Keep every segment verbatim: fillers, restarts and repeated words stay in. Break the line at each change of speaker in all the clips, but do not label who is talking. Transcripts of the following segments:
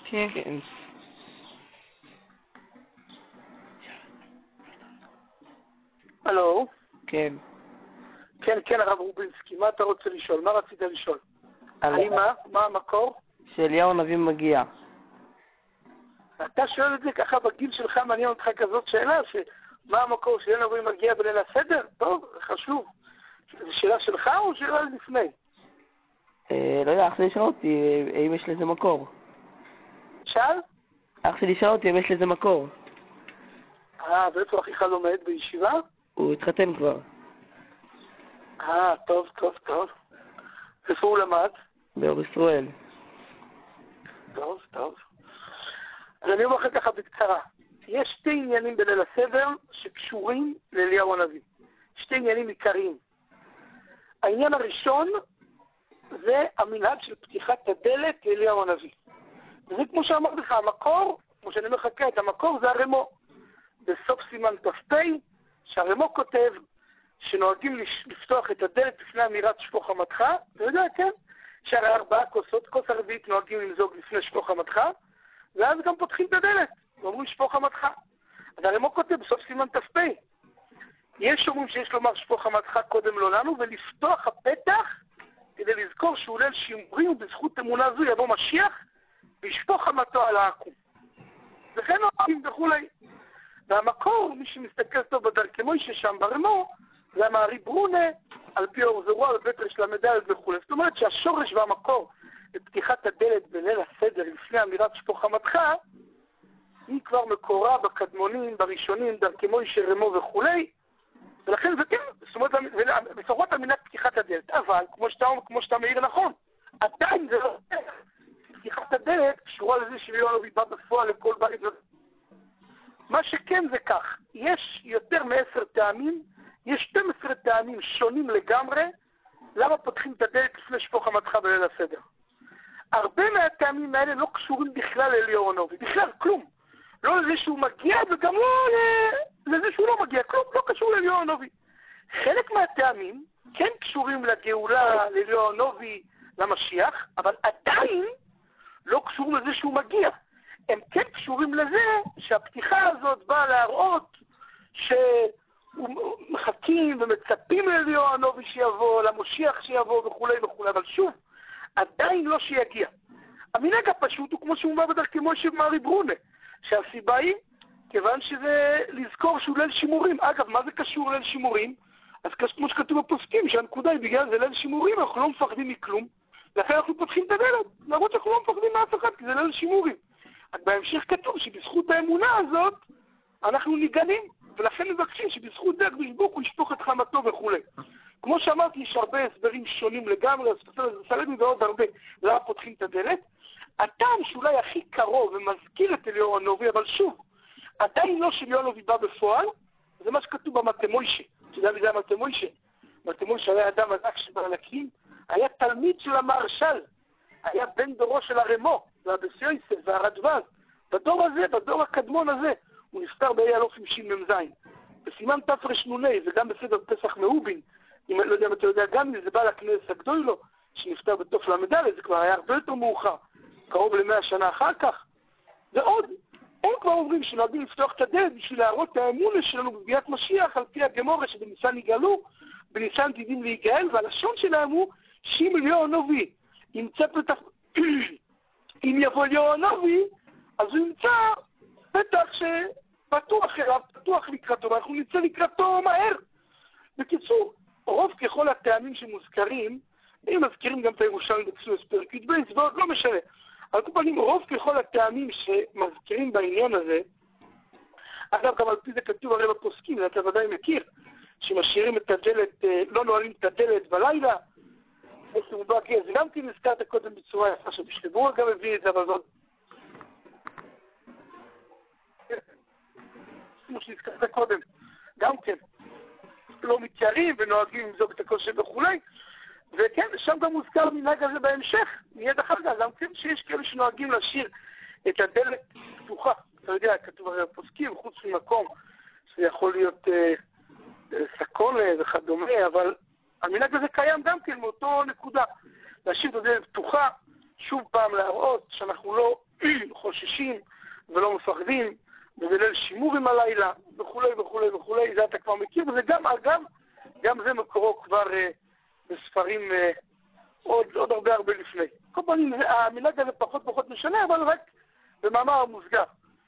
כן, כן.
הלו?
כן.
כן, כן, הרב רובינסקי, מה אתה רוצה לשאול? מה רצית לשאול?
על...
האם מה? מה המקור?
שאליהו הנביא מגיע.
אתה שואל את זה ככה בגיל שלך, מעניין אותך כזאת שאלה, שמה המקור שאליהו הנביא מגיע בליל הסדר? טוב, חשוב. זו שאלה שלך או שאלה לפני?
אה, לא יודע, אח שלי שאל אותי אם יש לזה מקור.
שאל?
אח שלי שאל אותי אם יש לזה מקור.
אה, ואיפה אחיך לומד? בישיבה?
הוא התחתן כבר.
אה, טוב, טוב, טוב. איפה הוא למד?
באור ישראל.
טוב, טוב. אז אני אומר לך ככה בקצרה. יש שתי עניינים בליל הסדר שקשורים לאליהו הנביא. שתי עניינים עיקריים. העניין הראשון זה המנהג של פתיחת הדלת לאליהו הנביא. וזה כמו שאמרתי לך, המקור, כמו שאני אומר לך כעת, המקור זה הרמו. בסוף סימן ת"פ, שהרמו כותב שנוהגים לפתוח את הדלת לפני אמירת שפוך חמתך, אתה יודע, כן? שהרי ארבעה כוסות, כוס הרביעית נוהגים למזוג לפני שפוך חמתך, ואז גם פותחים את הדלת, ואומרים שפוך חמתך. אז הרמו כותב בסוף סימן ת"פ. יש אומרים שיש לומר שפוך חמתך קודם לא לנו, ולפתוח הפתח כדי לזכור שהוא ליל שימורים, ובזכות אמונה זו יבוא משיח, וישפוך חמתו על העקום. וכן נוהגים וכולי. והמקור, מי שמסתכל טוב בדרכי מוישה שם ברמו, זה המערי ברונה, על פי אור זרוע בבית רש למדלת וכו'. זאת אומרת שהשורש והמקור לפתיחת הדלת בליל הסדר לפני אמירת שפוך חמתך, היא כבר מקורה בקדמונים, בראשונים, דרכי מוישה, רמו וכו'. ולכן זה כן, זאת אומרת, לפחות המנהג פתיחת הדלת. אבל, כמו שאתה, כמו שאתה מעיר נכון, עדיין זה לא... פתיחת הדלת קשורה לזה שאליהו הנביא בא בפועל לכל בית. מה שכן זה כך, יש יותר מעשר טעמים, יש שנים עשר טעמים שונים לגמרי, למה פותחים את הדלת לפני שפוך חמתך בליל הסדר. הרבה מהטעמים האלה לא קשורים בכלל לאליהו הנביא, בכלל כלום. לא לזה שהוא מגיע וגם לא לזה שהוא לא מגיע, כלום, לא קשור לאליהו הנביא. חלק מהטעמים כן קשורים לגאולה, לאליהו הנביא, למשיח, אבל עדיין לא קשורים לזה שהוא מגיע. הם כן קשורים לזה שהפתיחה הזאת באה להראות שמחכים ומצפים לאליהו הנביא שיבוא, למשיח שיבוא וכו' וכו', אבל שוב, עדיין לא שיגיע. המנהג הפשוט הוא כמו שהוא אומר בדרכי מוישה ומערי ברונה, שהסיבה היא כיוון שזה לזכור שהוא ליל שימורים. אגב, מה זה קשור ליל שימורים? אז כמו שכתוב בפוסקים, שהנקודה היא בגלל זה ליל שימורים, אנחנו לא מפחדים מכלום, לכן אנחנו פותחים את הדלת, למרות שאנחנו לא מפחדים מאף אחד, כי זה ליל שימורים. רק בהמשך כתוב שבזכות האמונה הזאת אנחנו ניגנים, ולכן מבקשים שבזכות זה הקדוש ברוך הוא ישפוך את חמתו וכו'. כמו שאמרתי, יש הרבה הסברים שונים לגמרי, אז סלמי ועוד הרבה, למה פותחים את הדלת. הטעם שאולי הכי קרוב ומזכיר את אליהו הנביא, אבל שוב, עדיין לא שאליהו הנביא בא בפועל, זה מה שכתוב במטה מוישה. אתה יודע מי זה המטה מוישה? מטה מוישה היה אדם ענק שבעלקים, היה תלמיד של המהרש"ל, היה בן דורו של הרמו, והבס יוסף והרדב"ז. בדור הזה, בדור הקדמון הזה, הוא נפטר באי אלופים שמ"ז. בסימן תרנ"ה, וגם בסדר פסח מאובין, אם אני לא יודע אם אתה יודע, גם אם זה בא לכנס הגדולו, שנפטר בתוף למדלת, זה כבר היה הרבה יותר מאוחר, קרוב למאה שנה אחר כך. ועוד, הם כבר אומרים שנוהגים לפתוח את הדלת בשביל להראות את האמונה שלנו בביאת משיח, על פי הגמורה שבניסן יגאלו, בניסן עתידים להיגאל, והלשון שלהם הוא שאם אליהו הנביא ימצא פתח, אם יבוא אליהו הנביא, אז הוא ימצא פתח שפתוח אליו, פתוח לקראתו, ואנחנו נמצא לקראתו מהר. בקיצור, רוב ככל הטעמים שמוזכרים, אם מזכירים גם את הירושלמי בכסוס פרק י"ב, ועוד לא משנה. על כל פנים, רוב ככל הטעמים שמזכירים בעניין הזה, אגב, גם על פי זה כתוב הרי בפוסקים, זה אתה ודאי מכיר, שמשאירים את הדלת, לא נועלים את הדלת בלילה, זה גם כן נזכרת קודם בצורה יפה, שבשלבור גם הביא את זה, אבל זאת... כמו שנזכרת קודם, גם כן, לא מתיירים ונוהגים למזוג את הכושר וכולי, וכן, שם גם מוזכר מנהג הזה בהמשך, מיד אחר כך, גם כן שיש כאלה שנוהגים להשאיר את הדלת פתוחה. אתה יודע, כתוב הרי הפוסקים, חוץ ממקום, שזה יכול להיות אה, סקונה וכדומה, אבל המנהג הזה קיים גם כן מאותו נקודה. להשאיר את הדלת פתוחה, שוב פעם להראות שאנחנו לא חוששים ולא מפחדים, ובליל שימורים הלילה, וכולי וכולי וכולי, זה אתה כבר מכיר, וזה גם, אגב, גם זה מקורו כבר אה, בספרים אה, עוד, עוד הרבה הרבה לפני. כל פעמים המנהג הזה פחות פחות משנה, אבל רק במאמר מוסגר.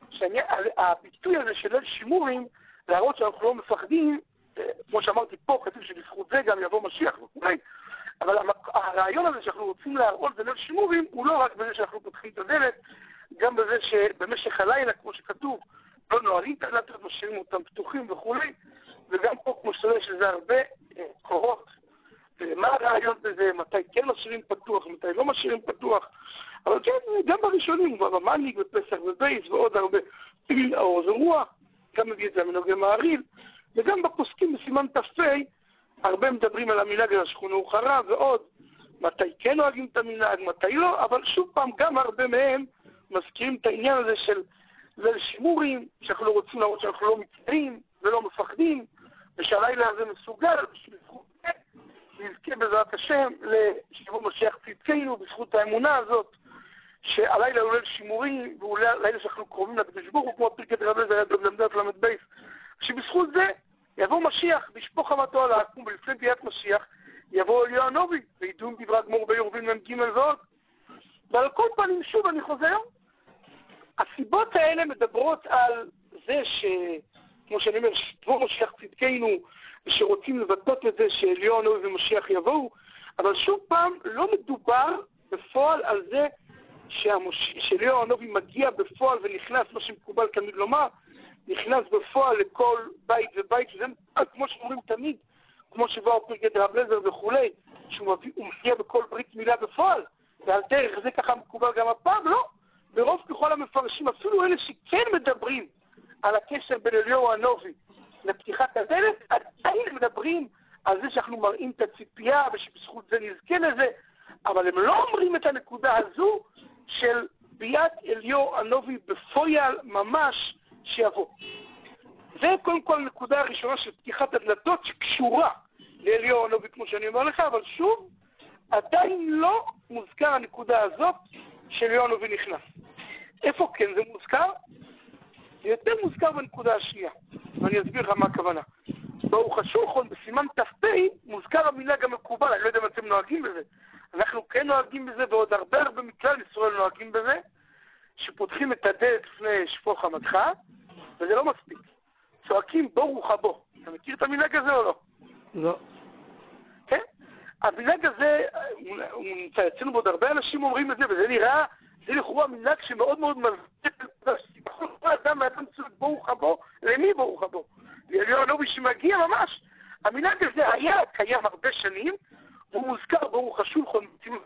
שהביטוי הזה של ליל שימורים, להראות שאנחנו לא מפחדים, אה, כמו שאמרתי פה, כתוב שבזכות זה גם יבוא משיח וכולי, אבל הרעיון הזה שאנחנו רוצים להראות בליל שימורים, הוא לא רק בזה שאנחנו פותחים את הדלת, גם בזה שבמשך הלילה, כמו שכתוב, לא נועלים את הדלתות, משאירים אותם פתוחים וכולי, וגם פה כמו שאתה יודע שזה הרבה אה, קורות, ומה הרעיון בזה, מתי כן משאירים פתוח, מתי לא משאירים פתוח, אבל כן, גם בראשונים, במניק בפסח ובייס ועוד הרבה, האור זה רוח, גם מביא את זה המנהג מעריב, וגם בפוסקים בסימן ת"פ, הרבה מדברים על המנהג על השכונה וחרה ועוד, מתי כן נוהגים את המנהג, מתי לא, אבל שוב פעם, גם הרבה מהם מזכירים את העניין הזה של ליל שימורים, שאנחנו לא רוצים להראות שאנחנו לא מצטערים ולא מפחדים, ושהלילה הזה מסוגל, שבזכות זה נזכה בעזרת השם לשיבוא משיח צדקנו, בזכות האמונה הזאת, שהלילה הוא ליל שימורים, והוא לילה שאנחנו קרובים לקדוש ברוך הוא, כמו פרקת רבי אליעזר בל"ד למד בייס, שבזכות זה יבוא משיח, וישפוך חמתו על העקום, ולפני ביאת משיח יבוא אליהו הנביא, וידעו דברי הגמור ביורבין מ"ג ועוד. ועל כל פנים, שוב אני חוזר, הסיבות האלה מדברות על זה ש... כמו שאני אומר, שיבוא משיח צדקנו, ושרוצים לבטאות את זה שאליהו הנביא ומשיח יבואו, אבל שוב פעם לא מדובר בפועל על זה שהמוש... שאליהו הנביא מגיע בפועל ונכנס, מה שמקובל תמיד לומר, נכנס בפועל לכל בית ובית, וזה כמו שאומרים תמיד, כמו שבאו פרקת רבי אליעזר וכולי, שהוא מביא, מגיע בכל ברית מילה בפועל, ועל דרך זה ככה מקובל גם הפעם, לא. ברוב ככל המפרשים, אפילו אלה שכן מדברים על הקשר בין אליהו הנביא לפתיחת הדלת, עדיין מדברים על זה שאנחנו מראים את הציפייה ושבזכות זה נזכה לזה, אבל הם לא אומרים את הנקודה הזו של ביאת אליהו הנביא בפועל ממש שיבוא. זה קודם כל הנקודה הראשונה של פתיחת הדלתות שקשורה לאליהו הנביא, כמו שאני אומר לך, אבל שוב, עדיין לא מוזכר הנקודה הזאת שאליהו הנביא נכנס. איפה כן זה מוזכר? זה יותר מוזכר בנקודה השנייה, ואני אסביר לך מה הכוונה. ברוך השולחן, בסימן ת"פ, מוזכר המנהג המקובל, אני לא יודע אם אתם נוהגים בזה. אנחנו כן נוהגים בזה, ועוד הרבה הרבה מכלל ישראל נוהגים בזה, שפותחים את הדלת לפני שפוך חמתך, וזה לא מספיק. צועקים ברוך הבא. אתה מכיר את המנהג הזה או לא?
לא.
כן? המנהג הזה, הוא נמצא אצלנו בעוד הרבה אנשים אומרים את זה, וזה נראה, זה לכאורה מנהג שמאוד מאוד מזכיר, בכל אדם ואדם צועק ברוך הבא, למי ברוך הבא? לאליהו הנביא שמגיע ממש. המנהג הזה היה קיים הרבה שנים, והוא מוזכר ברוך השולחן,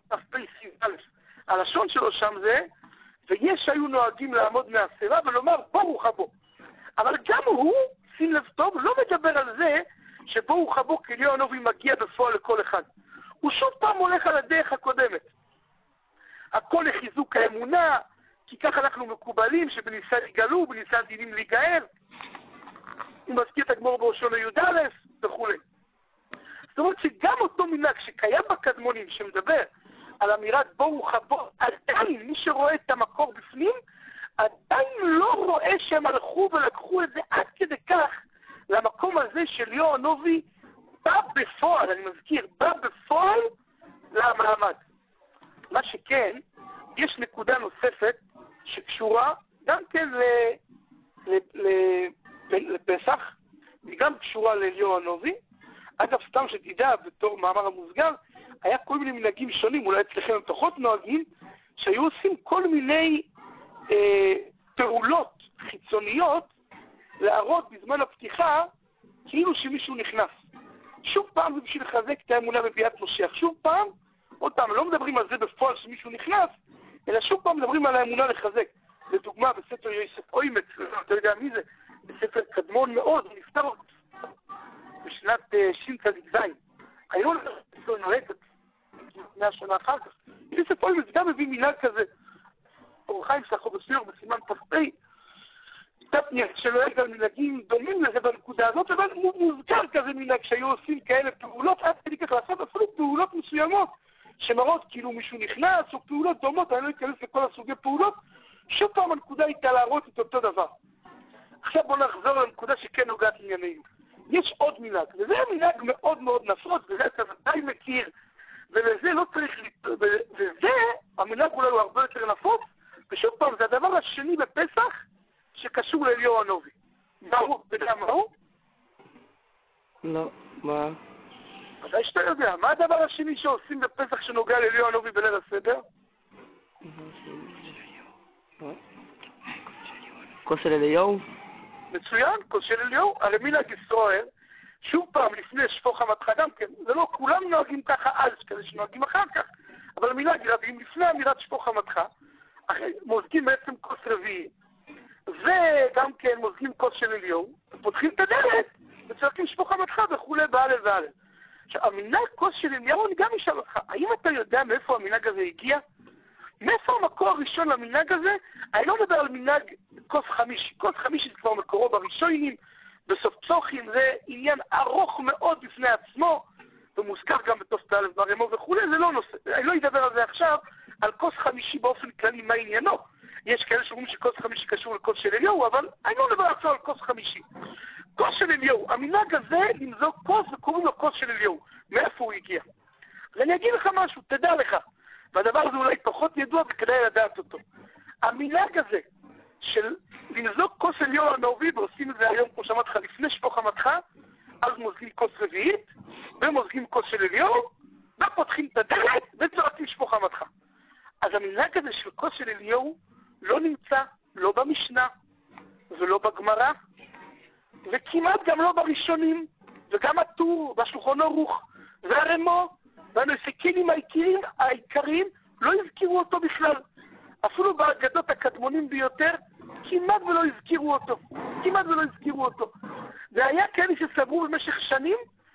הלשון שלו שם זה, ויש היו נוהגים לעמוד מהסירה ולומר ברוך הבא. אבל גם הוא, שים לב טוב, לא מדבר על זה שברוך הבא כאליהו הנביא מגיע בפועל לכל אחד. הוא שוב פעם הולך על הדרך הקודמת. הכל לחיזוק האמונה, כי כך אנחנו מקובלים שבניסן יגאלו, בניסן דינים להיגאל. הוא מזכיר את הגמור בראשון י"א וכו'. זאת אומרת שגם אותו מנהג שקיים בקדמונים שמדבר על אמירת ברוך הבא, עדיין מי שרואה את המקור בפנים, עדיין לא רואה שהם הלכו ולקחו את זה עד כדי כך למקום הזה של אליהו הנביא בא בפועל, אני מזכיר, בא בפועל למעמד. מה שכן, יש נקודה נוספת שקשורה גם כן לפסח, וגם קשורה לאליהו הנביא. אגב, סתם שתדע, בתור מאמר המוסגר, היה כל מיני מנהגים שונים, אולי אצלכם הם פחות נוהגים, שהיו עושים כל מיני אה, פעולות חיצוניות להראות בזמן הפתיחה כאילו שמישהו נכנס. שוב פעם זה בשביל לחזק את האמונה בביאת משיח. שוב פעם, עוד פעם, לא מדברים על זה בפועל שמישהו נכנס, אלא שוב פעם מדברים על האמונה לחזק. לדוגמה, בספר יוסף אוימץ, אתה יודע מי זה, בספר קדמון מאוד, הוא נפטר בשנת ש"צ"ז. היו לו נועקת, מאה שנה אחר כך. יוסף אוימץ גם מביא מנהג כזה. אור החיים שלך בסיור בסימן ת"פ, תפניה שנוהג על מנהגים דומים לזה בנקודה הזאת, אבל הוא מוזכר כזה מנהג שהיו עושים כאלה פעולות, עד כדי כך לעשות אפילו פעולות מסוימות, שמראות כאילו מישהו נכנס, או פעולות דומות, אני לא אכנס לכל הסוגי פעולות, שוב פעם הנקודה הייתה להראות את אותו דבר. עכשיו בואו נחזור לנקודה שכן נוגעת לענייננו. יש עוד מנהג, וזה מנהג מאוד מאוד נפוץ, וזה אתה ודאי מכיר, ולזה לא צריך, וזה, המנהג אולי הוא הרבה יותר נפוץ, ושוב פעם, זה הדבר השני בפסח שקשור לאליהו הנובי. מה הוא? אתה יודע מה הוא?
לא, מה?
ודאי שאתה יודע, מה הדבר השני שעושים בפסח שנוגע לאליהו הנובי בליל הסדר?
כוס של אליהו?
מצוין, כוס של אליהו. הרי מנהג ישראל, שוב פעם, לפני שפוך חמתך גם כן, זה לא כולם נוהגים ככה אז, כזה שנוהגים אחר כך, אבל מנהג רבים לפני אמירת שפוך חמתך, מוזגים בעצם כוס רביעי, וגם כן מוזגים כוס של אליהו, פותחים את הדלת, וצורקים שפוך חמתך וכולי בעלה ועלה. עכשיו, המנהג כוס של אליהו, אני גם אשאל אותך, האם אתה יודע מאיפה המנהג הזה הגיע? מאיפה המקור הראשון למנהג הזה? אני לא מדבר על מנהג כוס חמישי. כוס חמישי זה כבר מקורו בראשונים, בסוף צוחים, זה עניין ארוך מאוד בפני עצמו, ומוזכר גם בתוף תאלף ברמו וכולי, זה לא נושא. אני לא אדבר על זה עכשיו, על כוס חמישי באופן כללי, מה עניינו. יש כאלה שאומרים שכוס חמישי קשור לכוס של אליהו, אבל אני לא מדבר עכשיו על כוס חמישי. כוס של אליהו, המנהג הזה למזוג כוס וקוראים לו כוס של אליהו. מאיפה הוא הגיע? ואני אגיד לך משהו, תדע לך. והדבר הזה אולי פחות ידוע וכדאי לדעת אותו. המנהג הזה של למזוג כוס אליהו הנובי, ועושים את זה היום, כמו שאמרתי לך, לפני שפוך חמתך, אז מוזגים כוס רביעית, ומוזגים כוס של אליהו, ופותחים את הדלת, וצורקים שפוך חמתך. אז המנהג הזה של כוס של אליהו לא נמצא, לא במשנה, ולא בגמרא, וכמעט גם לא בראשונים, וגם הטור, והשולחן ערוך, והרמו, והנסיקינים העיקריים, העיקריים לא הזכירו אותו בכלל. אפילו באגדות הקדמונים ביותר, כמעט ולא הזכירו אותו. כמעט ולא הזכירו אותו. והיה כאלה שסברו במשך שנים,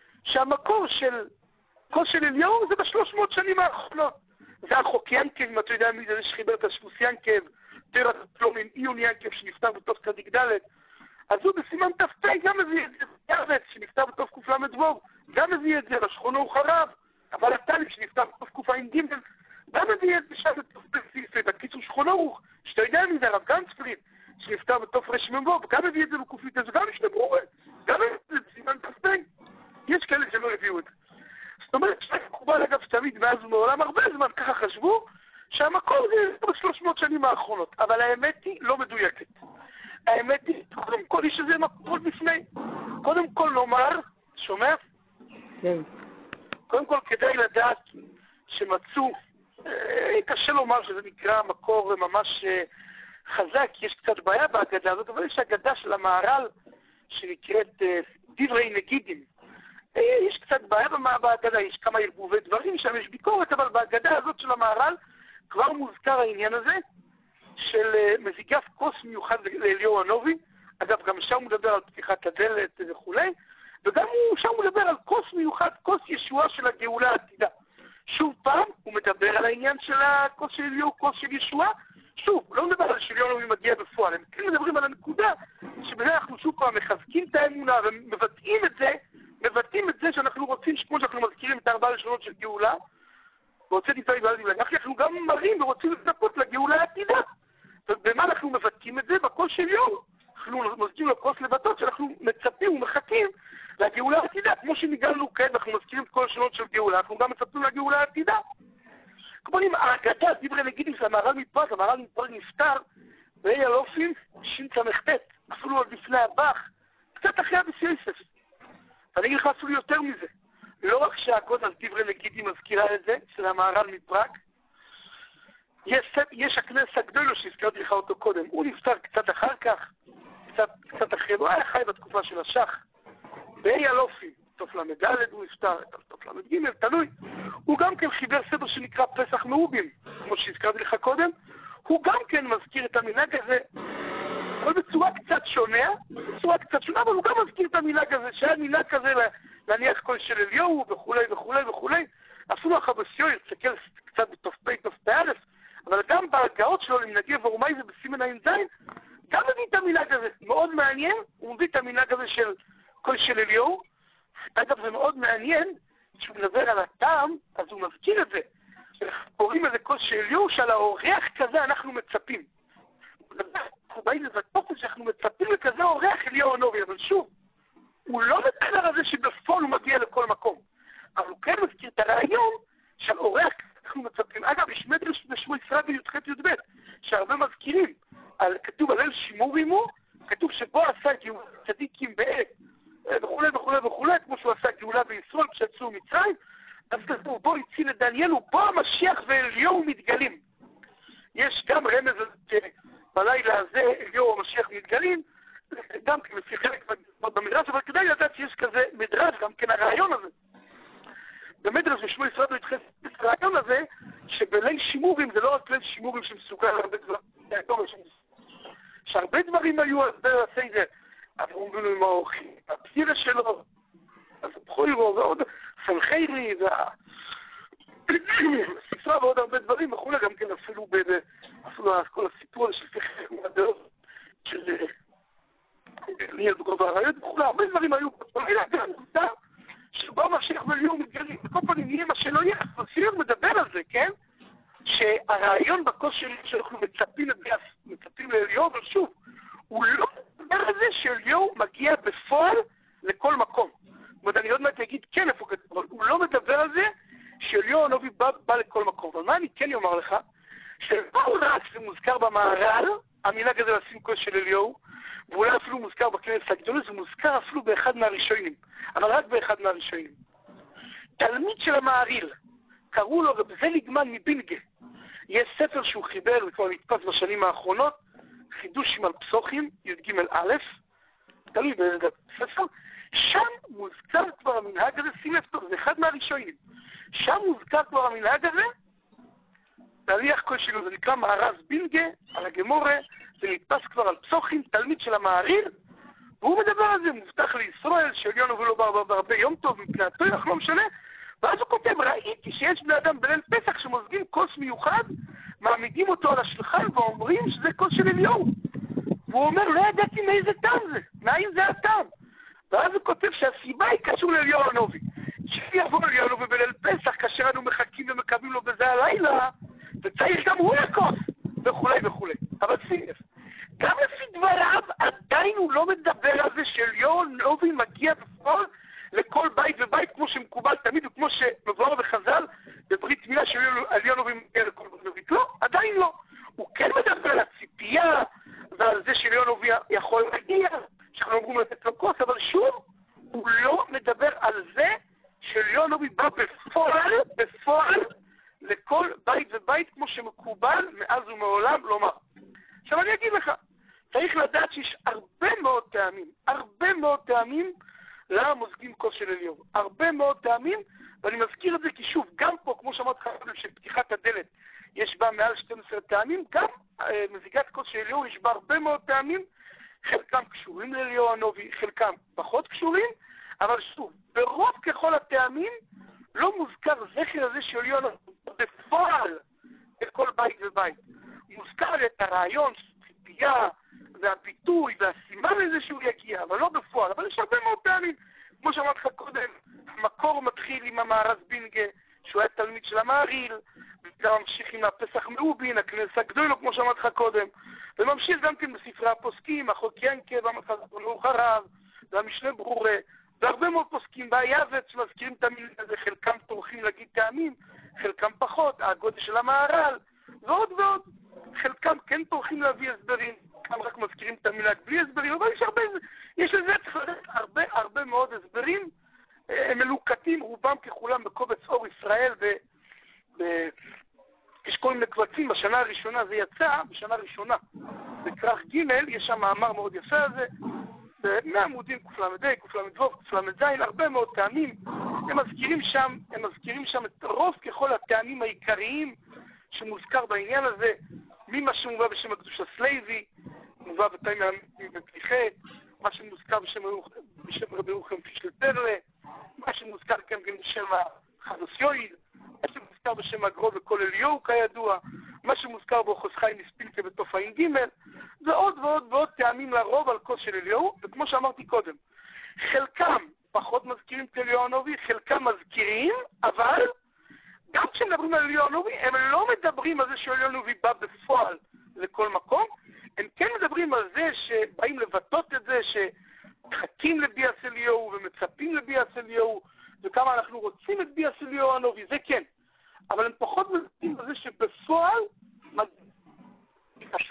שהמקור של כוס של אליהו זה בשלוש מאות שנים האחרונות. זה החוק ינקב, אם אתה יודע מי זה, זה שחיבר את השפוס ינקב, תראת פלומים, עיון ינקב שנפטר בתוף צדיק ד', אז הוא בסימן ת"פ גם מביא את זה, ירץ שנפטר בתוף קל"ו, גם מביא את זה, לשכונו הוא חרב, אבל הטליב שנפטר בתוף קע"ג, גם מביא את זה שם בתוף בסיסי, בקיצור שכונו ערוך, שאתה יודע מי זה, הרב גנצפריד, שנפטר בתוף רשמבוב, גם מביא את זה בקופית, אז גם משנה ברורה, גם מביא את זה בסימן ת"פ, יש כאלה שלא הביאו את זה. זאת אומרת, שמקובל אגב תמיד מאז ומעולם הרבה זמן, ככה חשבו, שהמקור זה בשלוש מאות שנים האחרונות, אבל האמת היא לא מדויקת. האמת היא, קודם כל יש איזה מקור לפני. קודם כל נאמר, שומע?
כן.
קודם כל כדאי לדעת שמצאו, אה, קשה לומר שזה נקרא מקור ממש אה, חזק, יש קצת בעיה בהגדה הזאת, אבל יש הגדה של המהר"ל שנקראת אה, דברי נגידים. אה, יש קצת בעיה בהגדה, יש כמה ערבובי דברים, שם יש ביקורת, אבל בהגדה הזאת של המהר"ל כבר מוזכר העניין הזה, של מזיגף כוס מיוחד לאליהו הנובי. אגב, גם שם הוא מדבר על פתיחת הדלת וכולי, וגם הוא, שם הוא מדבר על כוס מיוחד, כוס ישועה של הגאולה העתידה. שוב פעם, הוא מדבר על העניין של הכוס של אליהו, כוס של ישועה. שוב, הוא לא מדבר על שאליהו הנובי מגיע בפועל, הם כן מדברים על הנקודה שבזה אנחנו שוב פעם מחזקים את האמונה ומבטאים את זה, מבטאים את זה שאנחנו רוצים, כמו שאנחנו מזכירים את הארבע ראשונות של גאולה, והוצאתי את הגאולה, אנחנו גם מראים ורוצים לצפות לגאולה העתידה. ובמה אנחנו מבטאים את זה? בכוס של אליהו. אנחנו מזכירים לכוס לבטות שאנחנו מצפים ומחכים לגאולה העתידה. כמו שניגלנו כעת, אנחנו מזכירים את כל השונות של גאולה, אנחנו גם מצפים לגאולה העתידה. כמו אם ההגדה, דברי נגידים של המהר"ל מפראג, המהר"ל מפראג נפטר באי אלופים שס"ט, אפילו עוד לפני הבח, קצת אחרי אביס יוסף. ואני אגיד לך אפילו יותר מזה. לא רק שהאגודה דברי נגידים מזכירה את זה, של המהר"ל מפראג, יש, יש הכנס הגדולו שהזכרתי לך אותו קודם, הוא נפטר קצת אחר כך, קצת, קצת אחרי, הוא היה חי בתקופה של השח, באי אלופים, תוף למדלת הוא נפטר, תוף למדג' תלוי, הוא גם כן חיבר סדר שנקרא פסח מאובים, כמו שהזכרתי לך קודם, הוא גם כן מזכיר את המנהג הזה, אבל בצורה קצת שונה, בצורה קצת שונה, אבל הוא גם מזכיר את המנהג הזה, שהיה מנהג כזה להניח קול של אליהו וכולי וכולי וכולי, אפילו החבסיו ירצקל קצת בתוף פי, תוף פי א', אבל גם בהגאות שלו למנהגי ורומאי זה בסימן ע"ז, גם מביא את המנהג הזה, מאוד מעניין, הוא מביא את המנהג הזה של קול של אליהו, אגב זה מאוד מעניין, כשהוא מדבר על הטעם, אז הוא מזכיר את זה, קוראים לזה קול של אליהו, שעל האורח כזה אנחנו מצפים. הרבה מזכירים, על, כתוב על אל שימור עמו, כתוב שבו עשה גאולה צדיקים בעת, וכולי וכולי וכולי, כמו שהוא עשה גאולה בישראל כשיצאו מצרים, אז כתוב בו הציל את דניאל, ובו המשיח ואליהו מתגלים. יש גם רמז בלילה הזה, אליהו המשיח מתגלים, גם כן לפי חלק במדרש, אבל כדאי לדעת שיש כזה מדרש, גם כן הרעיון הזה. במדרש ושמו ישראל לא התחס את הרעיון הזה, שבליל שימורים זה לא רק ליל שימורים שמסוגל הרבה דברים, שהרבה דברים היו אז בעשי זה, אבל אומרים לו עם האורחים, הפסירה שלו, אז הבחוירו ועוד סנחיירי, והספרה ועוד הרבה דברים, וכולי גם כן אפילו אפילו כל הסיפור של פחר מהדעות של ליאל בגוב הרעיות, וכולי, הרבה דברים היו, אבל אין גם עובדה שבו המשיח ואליהו מתגלים, בכל פעם יהיה מה שלא יהיה, אבל סיור מדבר על זה, כן? שהרעיון בכוס שלי שאנחנו מצפים לביאס, מצפים לאליהו, אבל שוב, הוא לא מדבר על זה שאליהו מגיע בפועל לכל מקום. זאת אומרת, אני עוד מעט אגיד כן איפה כתוב, אבל הוא לא מדבר על זה שאליהו הנביא בא, בא לכל מקום. אבל מה אני כן אומר לך? שלא רק זה מוזכר במהר"ל, המנהג הזה לשים כוס של אליהו, ואולי אפילו מוזכר בכנסת הגדולה, זה מוזכר אפילו באחד מהראשונים, אבל רק באחד מהראשונים. תלמיד של המהרי"ל, קראו לו רב זליגמן מבינגה. יש ספר שהוא חיבר, וכבר נתפס בשנים האחרונות, חידושים על פסוחים, י"ג א', תלוי באיזה ספר, שם מוזכר כבר המנהג הזה, שים לב טוב, זה אחד מהראשונים. שם מוזכר כבר המנהג הזה, להליח כל שלו, זה נקרא מהר"ז בינגה, על הגמורה, זה נתפס כבר על פסוחים, תלמיד של המהרי"ל, והוא מדבר על זה, מובטח לישראל, שעליון הובילו בהרבה יום טוב, מפני הטויח, לא משנה, ואז הוא כותב, ראיתי שיש בני אדם בליל פסח שמוזגים כוס מיוחד, מעמידים אותו על השולחן ואומרים שזה כוס של אליהו. והוא אומר, לא ידעתי מאיזה טעם זה, מאין זה הטעם. ואז הוא כותב שהסיבה היא קשור לאליהו הנביא. שיבוא אליהו הנביא בליל פסח, כאשר אנו מחכים ומקווים לו בזה הלילה, וצריך גם הוא לכוס, וכולי וכולי. אבל שים לב, גם לפי דבריו עדיין הוא לא מדבר על זה שאליהו הנביא מגיע בפועל לכל בית ובית, כמו שמקובל תמיד, וכמו שמבואר בחז"ל, בברית מילה שאליהו הנביא מגיע לכל בית ובית. לא, עדיין לא. הוא כן מדבר על הציפייה, ועל זה שאליהו הנביא יכול להגיע, שאנחנו אומרים לתת לו כוס, אבל שוב, הוא לא מדבר על זה שאליהו הנביא בא בפועל, בפועל, לכל בית ובית, כמו שמקובל מאז ומעולם לומר. עכשיו אני אגיד לך, צריך לדעת שיש הרבה מאוד טעמים, הרבה מאוד טעמים, למה מוזגים כוס של אליהו. הרבה מאוד טעמים, ואני מזכיר את זה כי שוב, גם פה, כמו שאמרת לך, שפתיחת הדלת יש בה מעל שנים עשר טעמים, גם אה, מזיגת כוס של אליהו יש בה הרבה מאוד טעמים, חלקם קשורים לאליהו הנביא, חלקם פחות קשורים, אבל שוב, ברוב ככל הטעמים, לא מוזכר זכר הזה של אליהו הנביא בפועל בכל בית ובית. מוזכר את הרעיון, ציפייה, והביטוי והסימן לזה שהוא יגיע, אבל לא בפועל, אבל יש הרבה מאוד פעמים, כמו שאמרתי לך קודם, המקור מתחיל עם המהר"ז בינגה, שהוא היה תלמיד של המהרי"ל, וגם ממשיך עם הפסח מאובין, הכנס הגדול, כמו שאמרתי לך קודם, וממשיך גם כן בספרי הפוסקים, החוק ינקה, והמחזור הרב, והמשנה ברורה, והרבה מאוד פוסקים ביעבץ, שמזכירים את המילים הזה, חלקם טורחים להגיד טעמים, חלקם פחות, הגודל של המהר"ל, ועוד ועוד, חלקם כן טורחים להביא הסברים, כאן רק מזכירים את המילה בלי הסברים, אבל יש הרבה, יש לזה הרבה, הרבה מאוד הסברים, הם מלוקטים, רובם ככולם בקובץ אור ישראל, ב, ב, יש כל מיני קבצים, בשנה הראשונה זה יצא, בשנה הראשונה, בכרך ג' יש שם מאמר מאוד יפה הזה, במאה עמודים, קל"ה, קל"ו, קל"ז, הרבה מאוד טעמים, הם מזכירים שם, הם מזכירים שם את רוב ככל הטעמים העיקריים שמוזכר בעניין הזה, ממה שמובא בשם הקדוש הסלייבי, מובא בתיים בפליחה, מה שמוזכר בשם, בשם רבי רוחם פישל פרלה, מה שמוזכר כאן גם בשם החדוסיואיד, מה שמוזכר בשם הגרול וכל אליהו כידוע, מה שמוזכר באוחוז חיים מספילקה בתוף העין ג' ועוד ועוד ועוד טעמים לרוב על כוס של אליהו, וכמו שאמרתי קודם, חלקם פחות מזכירים את אליהו הנביא, חלקם מזכירים, אבל גם כשמדברים על אליהו הנביא, הם לא מדברים על זה שאליהו הנביא בא בפועל לכל מקום, הם כן מדברים על זה שבאים לבטאות את זה, שמחכים לביאס אליהו ומצפים לביאס אליהו, וכמה אנחנו רוצים את ביאס אליהו הנביא, זה כן. אבל הם פחות מדברים על זה שבפועל,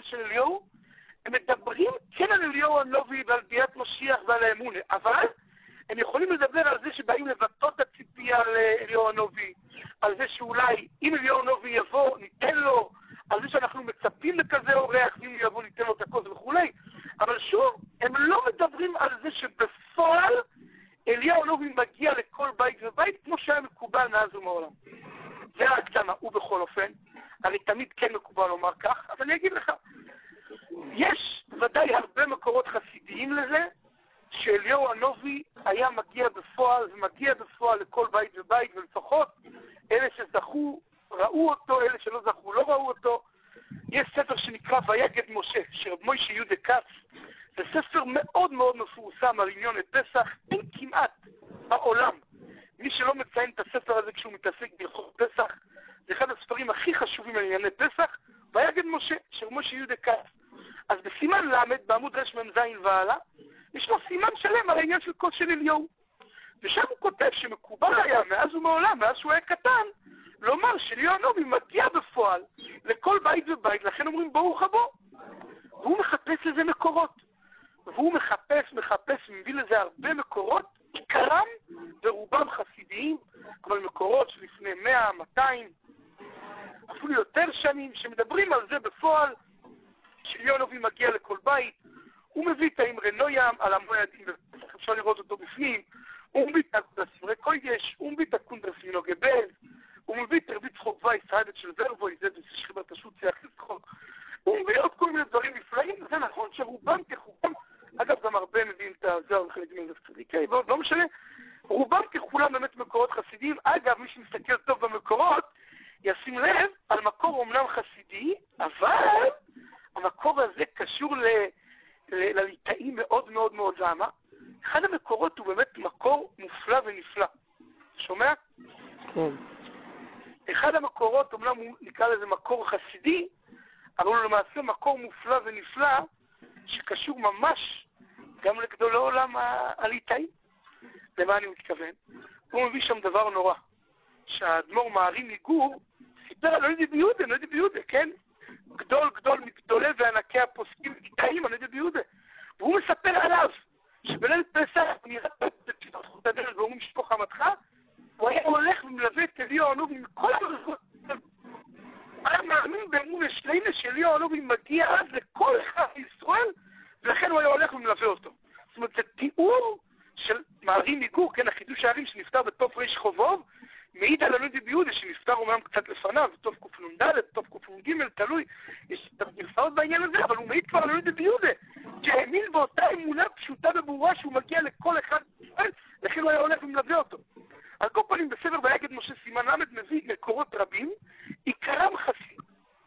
של אליהו, הם מדברים כן על אליהו הנביא ועל ביאת משיח ועל האמונה, אבל הם יכולים לדבר על זה שבאים לבטות את הציפייה לאליהו הנביא, על זה שאולי אם אליהו הנביא יבוא ניתן לו, על זה שאנחנו מצפים לכזה אורח, אם יבוא ניתן לו את הכוס וכולי, אבל שוב, הם לא מדברים על זה שבפועל אליהו הנביא מגיע לכל בית ובית כמו שהיה מקובל מאז ומעולם. זה ההקדמה, ובכל אופן, אני תמיד כן מקובל לומר כך, אז אני אגיד לך, יש ודאי הרבה מקורות חסידיים לזה, שאליהו הנביא היה מגיע בפועל, ומגיע בפועל לכל בית ובית, ולפחות אלה שזכו ראו אותו, אלה שלא זכו לא ראו אותו. יש ספר שנקרא ויגד משה, שרב מוישה יהודה כץ, זה ספר מאוד מאוד מפורסם על עניין פסח, אין כמעט בעולם מי שלא מציין את הספר הזה כשהוא מתעסק בהלכות פסח, זה אחד הספרים הכי חשובים על ענייני פסח, ויגד משה, של משה יהודה כץ. אז בסימן למד, בעמוד רמ"ז והלאה, יש לו סימן שלם על העניין של כוס של אליהו. ושם הוא כותב שמקובל היה מאז ומעולם, מאז שהוא היה קטן, לומר שאליהו הנביא מגיע בפועל לכל בית ובית, לכן אומרים ברוך הבא. והוא מחפש לזה מקורות. והוא מחפש, מחפש, מביא לזה הרבה מקורות, עיקרם ורובם חסידיים, אבל מקורות שלפני מאה, מאתיים, אפילו יותר שנים, שמדברים על זה בפועל, שאליהו הנביא מגיע לכל בית, הוא מביא את האמרי נוים על המועדים, אפשר לראות אותו בפנים, הוא מביא את הסמרי קויגש, הוא מביא את הקונדרס מנוגבל, הוא מביא את רבי צחוק וייס, העדת של ורבוי, זה שחיבת השו"ת זה הכי צחוק, הוא מביא עוד כל מיני דברים נפלאים, זה נכון שרובם כחובם, אגב גם הרבה מביאים את הזוהר וחלק מזה צדיקי, לא משנה, רובם ככולם באמת מקורות חסידיים. אגב, מי שמסתכל טוב במקורות, ישים לב על מקור אומנם חסידי, אבל המקור הזה קשור ל... לליטאים מאוד מאוד מאוד. למה? אחד המקורות הוא באמת מקור מופלא ונפלא. שומע?
כן.
אחד המקורות, אומנם הוא נקרא לזה מקור חסידי, אבל הוא למעשה מקור מופלא ונפלא, שקשור ממש גם לגדול העולם הליטאי. למה אני מתכוון? הוא מביא שם דבר נורא, שהאדמו"ר מהרי מגור סיפר על נוידי ביהודה, נוידי ביהודה, כן? גדול גדול מגדולי וענקי הפוסקים ליטאים, נוידי ביהודה. והוא מספר עליו, שבליל פסח נראה את הדרך ואומרים שפוך חמתך, הוא היה הולך ומלווה את אליהו הנביא מכל הרגות. הוא היה מאמין באמונה שלמה שאליהו הנביא מגיע אז לכל אחד בישראל, ולכן הוא היה הולך ומלווה אותו. זאת אומרת, זה תיאור של מהרי מגור, כן, החידוש הערים שנפטר בתוף ריש חובוב, מעיד על הנוידי ביהודה שנפטר אומנם קצת לפניו, בתוף קנ"ד, בתוף קנ"ג, תלוי, יש גרסאות בעניין הזה, אבל הוא מעיד כבר על הנוידי ביהודה, שהאמין באותה אמונה פשוטה וברורה שהוא מגיע לכל אחד בישראל, לכן הוא היה הולך ומלווה אותו. על כל פנים בספר ויגד משה סימן למד מביא מקורות רבים, עיקרם חסיד.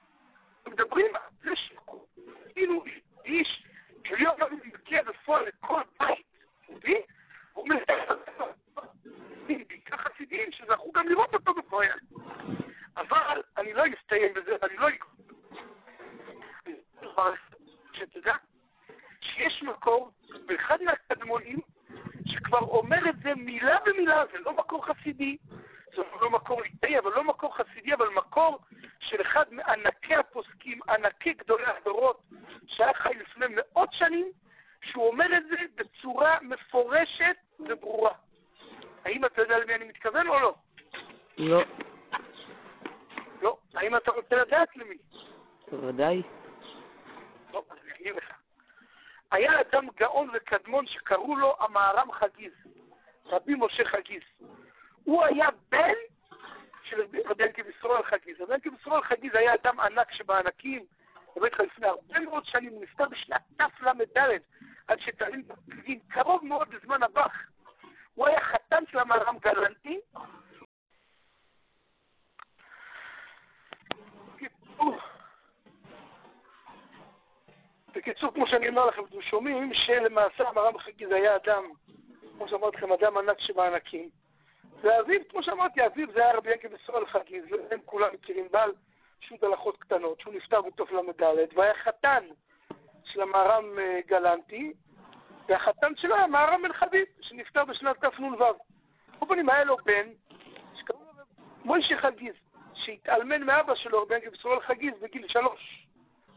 מדברים על זה שכאילו איש, אליהו הנביא מגיע בפועל לכל בית, הוא מדבר בעיקר חסידים שזכו גם לראות אותו בפועל. אבל אני לא אסתיים בזה, אני לא אקרא. שתדע שיש מקור באחד מהקדמונים שכבר אומר את זה מילה במילה, זה לא מקור חסידי, זה לא מקור ליטאי, אבל לא מקור חסידי, אבל מקור של אחד מענקי הפוסקים, ענקי גדולי הדורות, שהיה חי לפני מאות שנים, שהוא אומר את זה בצורה מפורשת וברורה. האם אתה יודע למי אני מתכוון או לא?
לא.
לא. האם אתה רוצה לדעת למי?
ודאי.
לא, אז אני אגיד לך. היה אדם גאון וקדמון שקראו לו המהר"ם חגיז, רבי משה חגיז. הוא היה בן של רבי ינקב ישראל חגיז. רבי ינקב ישראל חגיז היה אדם ענק שבענקים, באמת לך לפני הרבה מאוד שנים, הוא נפטר בשנת תל"ד, עד שתעלים בפלגים, קרוב מאוד בזמן הבח. הוא היה חתן של המהר"ם גלנטי. בקיצור, כמו שאני אומר לכם, אתם שומעים שלמעשה המהר"ם חגיז היה אדם, כמו שאמרתי לכם, אדם ענק שבענקים. ואביו, כמו שאמרתי, אביו זה היה רבי ינקב ישראל חגיז, והם כולם מכירים בעל שו"ת הלכות קטנות, שהוא נפטר בתוף למ"ד, והיה חתן של המהר"ם גלנטי, והחתן שלו היה מהר"ם בן חביב, שנפטר בשנת תנ"ו. הוא פנים היה לו בן, שקראו לו מוישה חגיז, שהתאלמן מאבא שלו, רבי ינקב ישראל חגיז, בגיל שלוש.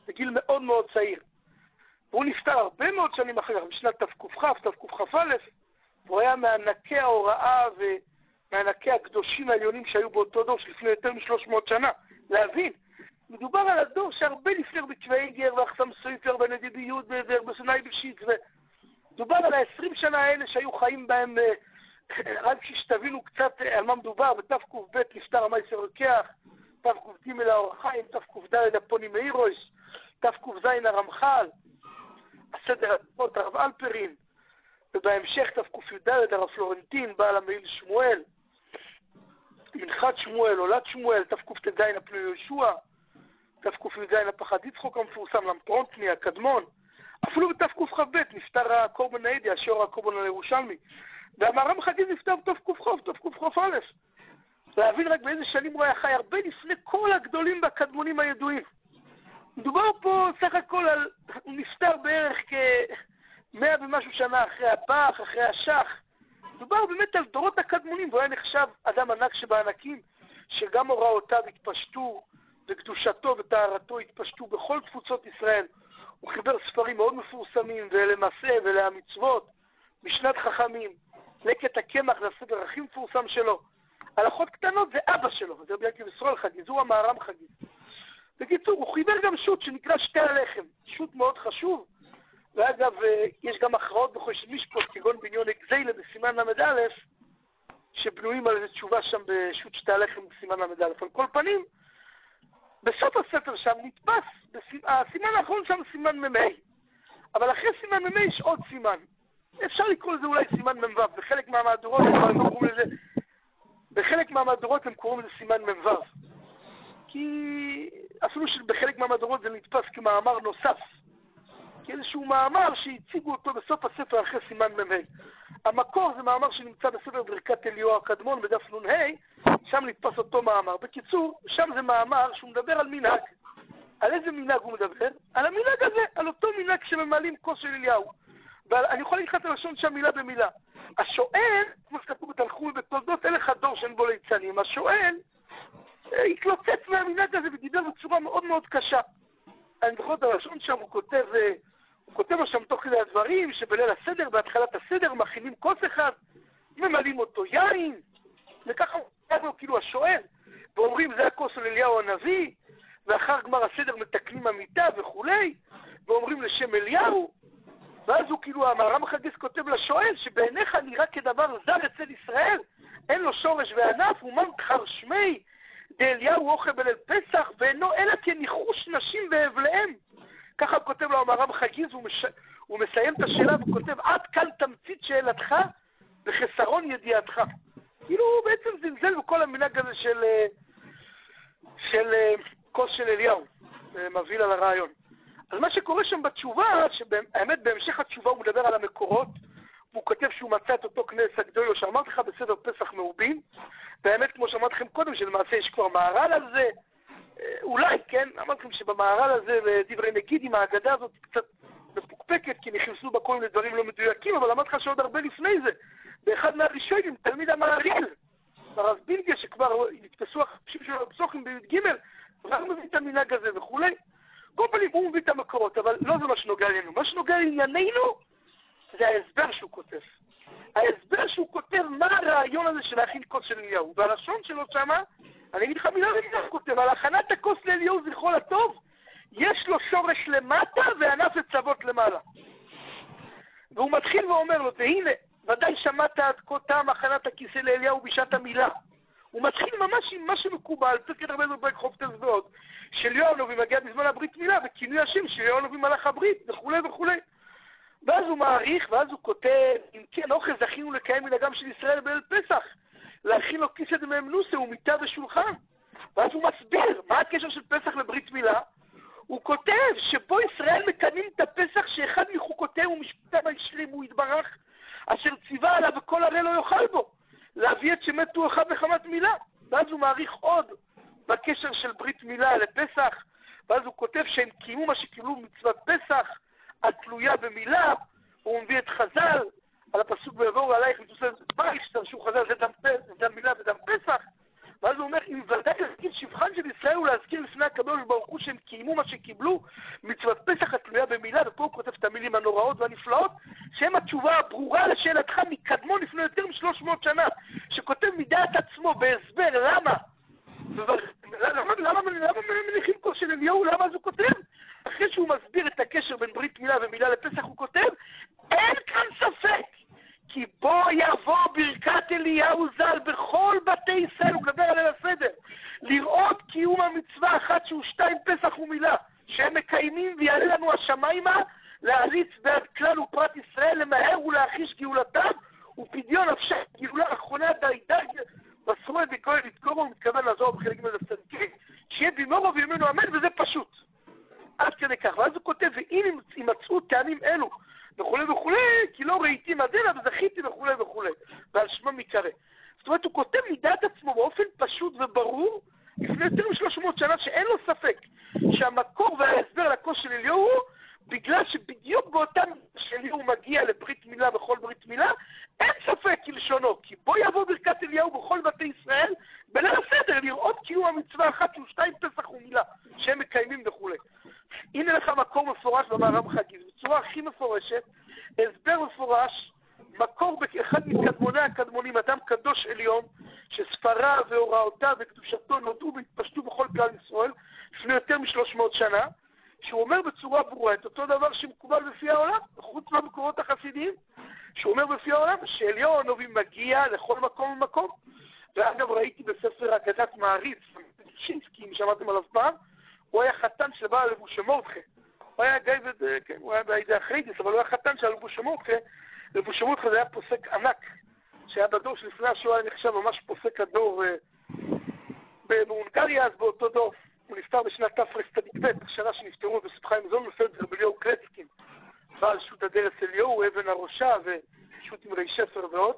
בגיל מאוד מאוד צעיר. והוא נפטר הרבה מאוד שנים אחר כך, בשנת תקכ"א, תקכ"א, והוא היה מענקי ההוראה ומענקי הקדושים העליונים שהיו באותו דור שלפני יותר משלוש מאות שנה. להבין, מדובר על הדור שהרבה לפני רבי צבי איגר ואחסם סופר ונדיבי יהודה ורבי סיני בשיץ, מדובר על ה-עשרים שנה האלה שהיו חיים בהם, רק שתבינו קצת על מה מדובר. בתק"ב נפטר המייסר רוקח, תק"ג האור החיים, תק"ד הפוני מאירוס, תק"ז הרמח"ל, הסדר הדמות הרב אלפרין, ובהמשך תק"ד הרב פלורנטין, בעל המעיל שמואל, מנחת שמואל, עולת שמואל, תק"ט הפנוי יהושע, תק"ד הפחד יצחוק המפורסם, למטרונטני, הקדמון. אפילו בתקכ"ב נפטר הקורבן העדי, השור הקורבן הירושלמי. והמהר"ם חגיז נפטר בתקכ"א, תקכ"א. להבין רק באיזה שנים הוא היה חי, הרבה לפני כל הגדולים והקדמונים הידועים. מדובר פה סך הכל על, הוא נפטר בערך כמאה ומשהו שנה אחרי הבח, אחרי השח. מדובר באמת על דורות הקדמונים, והוא היה נחשב אדם ענק שבענקים, שגם הוראותיו התפשטו, וקדושתו וטהרתו התפשטו בכל תפוצות ישראל. הוא חיבר ספרים מאוד מפורסמים, ולמעשה ולמצוות, משנת חכמים, לקט הקמח, זה הספר הכי מפורסם שלו. הלכות קטנות זה אבא שלו, זה רבי יעקב ישראל חגיז, הוא המהר"ם חגיז. בקיצור, הוא חיבר גם שו"ת שנקרא שתי הלחם, שו"ת מאוד חשוב, ואגב, יש גם הכרעות בחושן משפט, כגון בניון אגזיילה בסימן למד א', שבנויים על איזו תשובה שם בשו"ת שתי הלחם בסימן למד א'. על כל פנים, בסוף הספר שם נתפס, הסימן האחרון שם סימן ממאי, אבל אחרי סימן ממאי יש עוד סימן. אפשר לקרוא לזה אולי סימן ממבב, בחלק מהמהדורות הם לא קוראים לזה, בחלק מהמהדורות הם קוראים לזה סימן ממבב. כי אפילו שבחלק מהמהדורות זה נתפס כמאמר נוסף, כאיזשהו מאמר שהציגו אותו בסוף הספר אחרי סימן ממאי. המקור זה מאמר שנמצא בספר ברכת אליהו הקדמון בדף נ"ה, שם נתפס אותו מאמר. בקיצור, שם זה מאמר שהוא מדבר על מנהג. על איזה מנהג הוא מדבר? על המנהג הזה, על אותו מנהג שממלאים כוס של אליהו. ואני יכול להגיד לך את הלשון שם מילה במילה. השואל, כמו שכתוב בתנחומי בתולדות, אין לך דור שאין בו ליצנים. השואל התלוצץ מהמנהג הזה ודיבר בצורה מאוד מאוד קשה. אני זוכר את הלשון שם, הוא כותב, הוא כותב שם תוך כדי הדברים, שבליל הסדר, בהתחלת הסדר, מכינים כוס אחד, ממלאים אותו יין, וככה הוא כותב לו כאילו השואל, ואומרים זה הכוס של אליהו הנביא, ואחר גמר הסדר מתקנים המיטה וכולי, ואומרים לשם אליהו, ואז הוא כאילו, המהר"ם חגיס כותב לשואל, שבעיניך נראה כדבר זר אצל ישראל, אין לו שורש וענף, ומן חרשמי, דאליהו אוכל בליל פסח, ואינו אלא כניחוש נשים והבליהם. ככה הוא כותב לו המהר"ם חגיס, הוא, מש... הוא מסיים את השאלה וכותב, עד כאן תמצית שאלתך בחסרון ידיעתך. כאילו הוא בעצם זלזל בכל המנהג הזה של, של כוס של אליהו, מביא על הרעיון. אז מה שקורה שם בתשובה, שהאמת בהמשך התשובה הוא מדבר על המקורות, והוא כותב שהוא מצא את אותו כנס הגדולו שאמרתי לך בסדר פסח מעובין, והאמת כמו שאמרתי לכם קודם שלמעשה יש כבר מהר"ל על זה, אולי כן, אמרתי לכם שבמהר"ל הזה ודברי נגיד עם ההגדה הזאת קצת מפוקפקת, כי נכנסו בה כל מיני דברים לא מדויקים, אבל אמרתי לך שעוד הרבה לפני זה, באחד מהראשונים, תלמיד המהרי"ל, הרב בינגה שכבר נתפסו החפשים שלו בפסוחים בי"ג, רק מביא את המנהג הזה וכולי. כל פעמים הוא מביא את המקורות, אבל לא זה מה שנוגע לנו. מה שנוגע לענייננו זה ההסבר שהוא כותב. ההסבר שהוא כותב מה הרעיון הזה של להכין כוס של אליהו. והלשון שלו שמה, אני אגיד לך מילה ומילה, הוא כותב, על הכנת הכוס לאליהו זכרו לטוב, יש לו שורש למטה וענף לצוות למעלה. והוא מתחיל ואומר לו, והנה, ודאי שמעת עד כה טעם הכנת הכיסא לאליהו בשעת המילה. הוא מתחיל ממש עם מה שמקובל, פרקת הרבה זו ברק חופטס ועוד, שאליהו הנביא מגיע בזמן הברית מילה, וכינוי השם שאליהו הנביא מלאך הברית, וכו' וכו'. ואז הוא מעריך, ואז הוא כותב, אם כן, אוכל זכינו לקיים מנהגם של ישראל בליל פסח, להכין לו כיסא דממנוסה ומיטה ושולחן. ואז הוא מסביר מה הקשר של פסח לברית מילה. הוא כותב שבו ישראל מקיימים את הפסח שאחד מחוקותיהם ומשפטיו הישלימו יתברך, אשר ציווה עליו וכל הרי לא יאכל בו, להביא את שמתו אחד מחמת מילה. ואז הוא מעריך עוד בקשר של ברית מילה לפסח, ואז הוא כותב שהם קיימו מה שקיבלו מצוות פסח, התלויה במילה. הוא מביא את חז"ל על הפסוק ויבואו עלייך ותוספת בית, שתרשו חז"ל זה דם, זה דם מילה ודם פסח. ואז הוא אומר, אם ודאי להגיד שבחן של ישראל ולהזכיר לפני הקדוש ברוך הוא שהם קיימו מה שקיבלו, מצוות פסח התלויה במילה, ופה הוא כותב את המילים הנוראות והנפלאות, שהם התשובה הברורה לשאלתך מקדמון לפני יותר משלוש מאות שנה, שכותב מדעת עצמו בהסבר למה, למה, למה, למה מניחים כוס של אליהו, למה אז הוא כותב? אחרי שהוא מסביר את הקשר בין ברית מילה ומילה לפסח הוא כותב, אין כאן ספק, כי בו יבוא ברכת אליהו ז"ל בכל בתי ישראל, הוא מדבר על ליל הסדר, לראות קיום המצווה אחת שהוא שתיים פסח ומילה, שהם מקיימים ויעלה לנו השמיימה, להריץ בעד כלל ופרט ישראל, למהר ולהחיש גאולתם, ופדיון נפשי גאולה אחרונה די די, בסרוי בכל לתקור, הוא מתכוון לעזור בחלק מזה צדקי, שיהיה בימורו וימינו אמן, וזה פשוט. עד כדי כך, ואז הוא כותב, ואם ימצאו טעמים אלו, וכולי וכולי, כי לא ראיתי מדנה וזכיתי וכולי וכולי, ועל שמו מקרא. זאת אומרת, הוא כותב מדעת עצמו באופן פשוט וברור, לפני יותר משלוש מאות שנה, שאין לו ספק, שהמקור וההסבר לכוס של אליהו, בגלל שבדיוק באותם שאליהו מגיע לברית מילה בכל ברית מילה, אין ספק כלשונו, כי בו יבוא ברכת אליהו בכל בתי ישראל, בליל הסדר, לראות קיום המצווה אחת שהוא שתיים פסח ומילה, שהם מקיימים וכולי. הנה לך מקור מפורש במהר"ם חגיז, בצורה הכי מפורשת, הסבר מפורש, מקור באחד מקדמוני הקדמונים, אדם קדוש עליון, שספריו והוראותיו וקדושתו נודעו והתפשטו בכל כלל ישראל, לפני יותר משלוש מאות שנה, שהוא אומר בצורה ברורה את אותו דבר שמקובל בפי העולם, חוץ מהמקורות החסידיים, שהוא אומר בפי העולם שאליהו הנביא מגיע לכל מקום ומקום. ואגב ראיתי בספר אגדת מעריץ, שינסקי, אם שמעתם עליו פעם, הוא היה חתן של בעל לבושי מורדכי. הוא היה גייבד, כן, הוא היה בעידי אחרידיס, אבל הוא היה חתן של לבושי מורדכי. לבושי מורדכי זה היה פוסק ענק, שהיה בדור שלפני השואה היה נחשב ממש פוסק הדור בהונגריה, אז באותו דור. הוא נפטר בשנת תרצ"ב, השנה שנפטרו בספחה עם זון נופלת רבי אליהו קרצקין, בעל שו"ת הדרס אליהו, אבן הראשה ושו"ת עם רי שפר ועוד.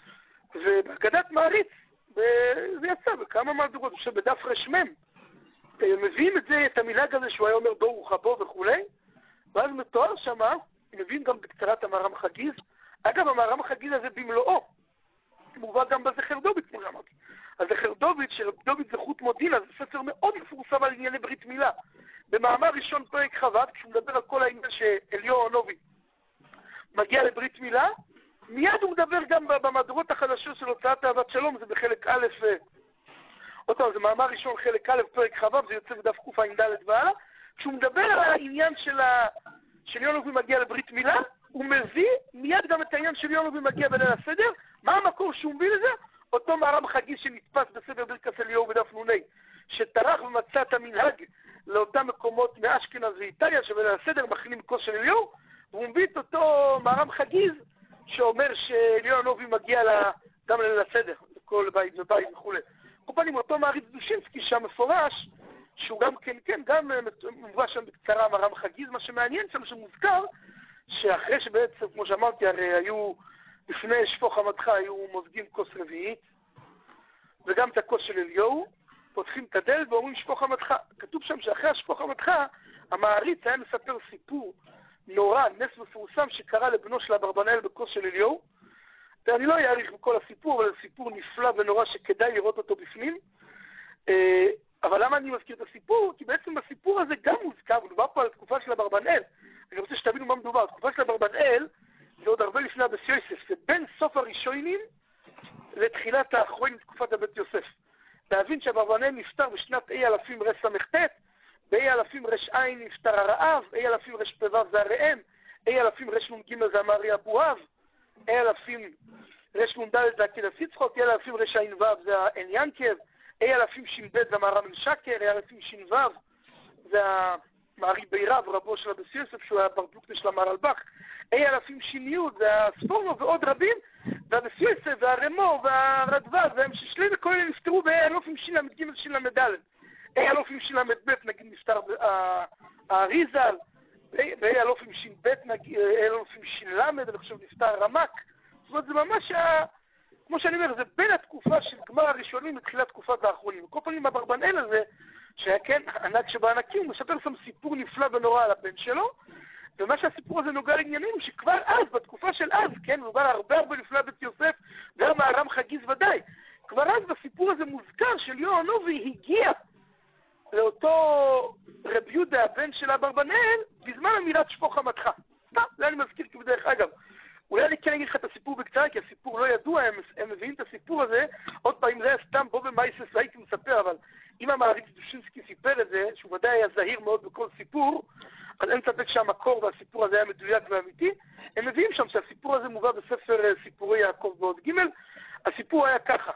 ובאגדת מעריץ, זה יצא בכמה מהדורות, שבדף רשמם, מביאים את זה, את המנהג הזה שהוא היה אומר ברוך הבא וכולי, ואז מתואר שמה, מביאים גם בקצרת המהר"ם חגיז. אגב, המהר"ם חגיז הזה במלואו, מובא גם בזכר דוביץ, כמו שאמרתי. הזכר דוביץ, של דוביץ זכות מודינה, זה ספר מאוד מפורסם על ענייני ברית מילה. במאמר ראשון פרק חוות, כשהוא מדבר על כל העניין שאליהו הנביא מגיע לברית מילה, מיד הוא מדבר גם במהדורות החדשות של הוצאת אהבת שלום, זה בחלק א', אותו, זה מאמר ראשון חלק א', פרק חוות, זה יוצא בדף קע"ד והלאה. כשהוא מדבר על העניין של אליהו הנביא מגיע לברית מילה, הוא מביא מיד גם את העניין של אליהו הנביא מגיע בליל הסדר. מה המקור שהוא מביא לזה? אותו מהר"ם חגיז שנתפס בספר ברכת אליהו בדף נ"ה, שטרח ומצא את המנהג לאותם מקומות מאשכנז ואיטליה, שבליל הסדר מכינים כוס של אליהו, והוא מביא את אותו מהר"ם חגיז שאומר שאליהו הנביא מגיע גם לליל הסדר, לכל בית ובית וכו'. כל פעמים אותו מעריץ דושינסקי שם מפורש, שהוא גם כן, כן, גם מובא שם בקצרה מהר"ם חגיז. מה שמעניין שם שמוזכר, שאחרי שבעצם, כמו שאמרתי, הרי היו, לפני שפוך חמתך היו מוזגים כוס רביעית, וגם את הכוס של אליהו, פותחים את הדלת ואומרים שפוך חמתך. כתוב שם שאחרי השפוך חמתך, המעריץ היה מספר סיפור נורא, נס מפורסם שקרה לבנו של אברבנאל בכוס של אליהו. ואני לא אעריך בכל הסיפור, אבל זה סיפור נפלא ונורא שכדאי לראות אותו בפנים. אבל למה אני מזכיר את הסיפור? כי בעצם בסיפור הזה גם מוזכר, מדובר פה על התקופה של אברבנאל. אני רוצה שתבינו מה מדובר. התקופה של אברבנאל זה עוד הרבה לפני הבית יוסף, זה בין סוף הראשונים לתחילת האחרונים תקופת הבית יוסף. להבין שאברבנאל נפטר בשנת אי אלפים רס סמכתת, באי אלפים רש עין נפטר הרעב, אי אלפים רש פבב זה הראם, אי אלפים רש נ"ג זה אמרי אבוהב, אי אלפים רש נ"ד זה עקדת יצחוק, אי אלפים רש עין וו זה העין ינקב, אי אלפים ש"ב זה מהר"ם בן שקר, אי אלפים ש"ו זה המערי בירב, רבו של הבית יוסף, שהוא היה בר פלוגתא של המהרלב"ח, אי אלפים ש"י זה הספורנו ועוד רבים, והבית יוסף והרמו והרדב"ז והם ששלי וכל אלה נפטרו באי אלפים של"ג של"ד. אי אלפים של"ב נגיד נפטר האריזל, באי אלפים ש"ב נגיד, אי אלפים של"ל, אני חושב נפטר הרמק. זאת אומרת, זה ממש, כמו שאני אומר, זה בין התקופה של גמר הראשונים לתחילת תקופת האחרונים. וכל פעמים אברבנאל הזה, שהיה כן ענק שבענקים, הוא מספר שם סיפור נפלא ונורא על הבן שלו, ומה שהסיפור הזה נוגע לעניינים, שכבר אז, בתקופה של אז, כן, נוגע הרבה הרבה לפני בית יוסף, גם מהר"ם חגיז ודאי, כבר אז בסיפור הזה מוזכר שאליהו הנביא הגיע אותו רבי יהודה, הבן של אברבנאל, בזמן אמירת שפוך חמתך. סתם, זה אני מזכיר כבדרך אגב. אולי אני כן אגיד לך את הסיפור בקצרה, כי הסיפור לא ידוע, הם, הם מביאים את הסיפור הזה. עוד פעם, זה היה סתם בו במייסס, הייתי מספר, אבל אם המעריץ דושינסקי סיפר את זה, שהוא ודאי היה זהיר מאוד בכל סיפור, אז אין ספק שהמקור והסיפור הזה היה מדויק ואמיתי. הם מביאים שם שהסיפור הזה מובא בספר סיפורי יעקב בעוד ג'. הסיפור היה ככה,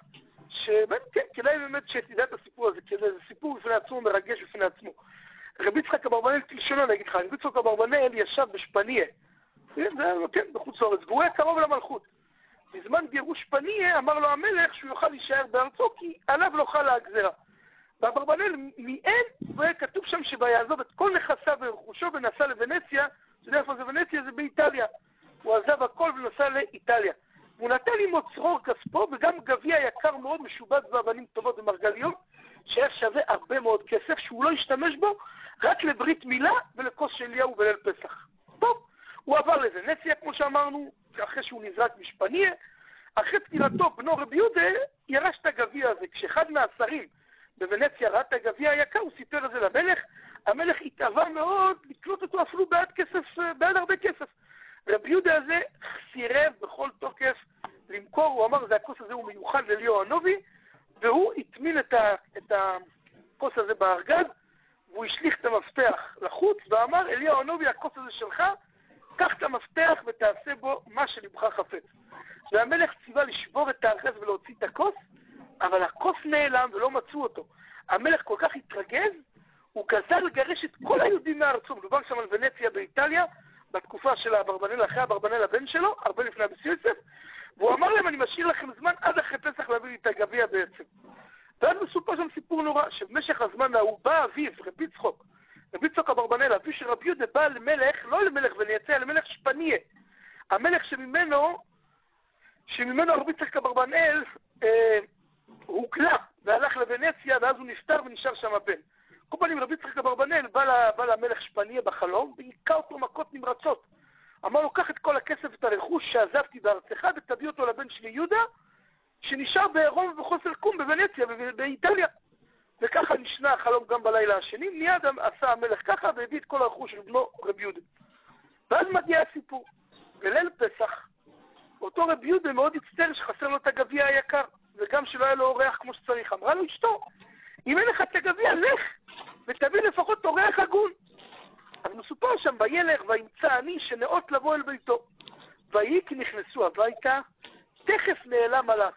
שכן, כדאי באמת שתדע את הסיפור הזה, כי זה סיפור בפני עצמו, מרגש בפני עצמו. רבי יצחק אברבנאל, תלשונו, אני אגיד לך, רבי יצחק אברבנאל ישב בשפניה, זה היה, כן, בחוץ לארץ, והוא היה קרוב למלכות. בזמן גירוש פניה, אמר לו המלך שהוא יוכל להישאר בארצו, כי עליו לא חלה הגזרה. ואברבנאל מיען, והיה כתוב שם שיעזוב את כל נכסיו ורכושו ונסע לוונציה. אתה יודע איפה זה ונציה? זה באיטליה. הוא עזב הכל ונסע לאיטליה. הוא נתן עם צרור כספו, וגם גביע יקר מאוד משובץ באבנים טובות במרגליות, שהיה שווה הרבה מאוד כסף, שהוא לא השתמש בו רק לברית מילה ולכוס של אליהו בליל פסח. טוב, הוא עבר לוונציה, כמו שאמרנו, אחרי שהוא נזרק משפניה. אחרי פטירתו, בנו רבי יהודה ירש את הגביע הזה. כשאחד מהשרים בוונציה ראה את הגביע היקר, הוא סיפר את זה למלך. המלך התאווה מאוד לקנות אותו אפילו בעד כסף, בעד הרבה כסף. רבי יהודה הזה סירב בכל תוקף למכור. הוא אמר, זה הכוס הזה הוא מיוחד לאליהו הנובי, והוא התמין את, ה, את הכוס הזה בארגז, והוא השליך את המפתח לחוץ, ואמר, אליהו הנובי, הכוס הזה שלך, קח את המפתח ותעשה בו מה שלבך חפץ. והמלך ציווה לשבור את הארגז ולהוציא את הכוס, אבל הכוס נעלם ולא מצאו אותו. המלך כל כך התרגז, הוא גזר לגרש את כל היהודים מהארצו. מדובר שם על ונציה באיטליה, בתקופה של אברבנאל, אחרי אברבנאל הבן שלו, הרבה לפני אבא יוסף, והוא אמר להם, אני משאיר לכם זמן עד אחרי פסח להביא לי את הגביע בעצם. ואז מסופר שם סיפור נורא, שבמשך הזמן ההוא בא אביו, רבי יצחק, רבי יצחק אברבנאל, אביו של רבי יהודה, בא למלך, לא למלך ונציה, למלך שפניה. המלך שממנו, שממנו רבי יצחק אברבנאל, אה, הוא קלה, והלך לוונציה, ואז הוא נפטר ונשאר שם הבן. כל פעמים רבי יצחק אברבנאל בא, בא למלך שפניה בחלום, והיכה אותו מכות נמרצות. אמר לו, קח את כל הכסף ואת הרכוש שעזבתי בארצך, ותביא אותו לבן שלי יהודה, שנשאר בעירום ובחוסר קום בוונציה, באיטליה. וככה נשנה החלום גם בלילה השני. מיד עשה המלך ככה, והביא את כל הרכוש של בנו רבי יהודה. ואז מגיע הסיפור. בליל פסח, אותו רבי יהודה מאוד הצטער שחסר לו את הגביע היקר, וגם שלא היה לו אורח כמו שצריך. אמרה לו אשתו, אם אין לך את הגביע, לך ותביא לפחות אורח הגון. אז מסופר שם, וילך וימצא עני שנאות לבוא אל ביתו. ויהי כי נכנסו הביתה, תכף נעלם עליו.